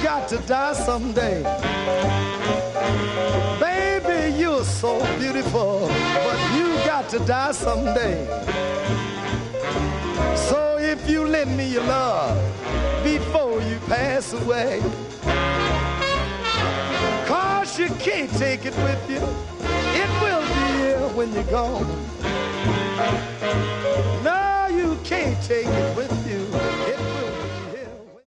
got to die someday. Baby, you're so beautiful, but you got to die someday. So if you lend me your love before you pass away, 'cause you can't take it with you, it will be here when you're gone. No, you can't take it with you.